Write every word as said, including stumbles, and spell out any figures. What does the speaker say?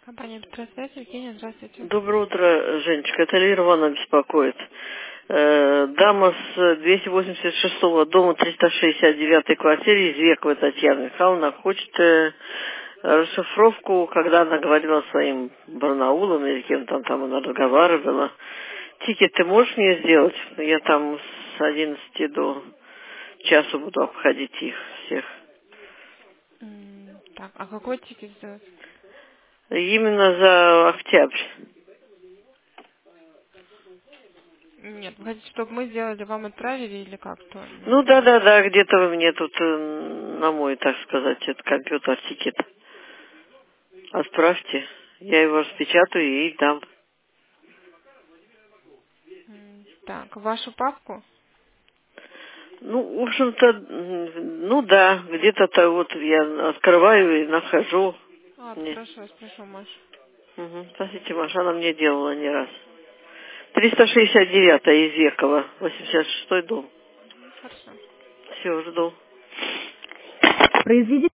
Компания Петросвязь, Евгения, здравствуйте. Доброе утро, Женечка. Это Лера Ивановна беспокоит. Э, Дама с двести восемьдесят шестого дома триста шестьдесят девятой квартиры из Вековой Татьяна Михайловна хочет э, расшифровку, когда она говорила своим Барнаулом или кем-то там она разговаривала. Тикет ты можешь мне сделать? Я там с одиннадцати до часу буду обходить их всех. М, Так, а какой тикет сделать? Именно за октябрь. Нет, вы хотите, чтобы мы сделали, вам отправили или как-то? Не Ну да, поняла. да, да, где-то вы мне тут э, на мой, так сказать, этот компьютер тикет отправьте. Я его распечатаю и дам. М, Так, вашу папку? Ну, в общем-то, м, ну да, где-то-то вот я открываю и нахожу. А, Мне. хорошо, я спрошу Машу. Угу. Спасибо, Маша, она мне делала не раз. триста шестьдесят девятая из Векова, восемьдесят шестой дом. Хорошо. Все, жду. Произведите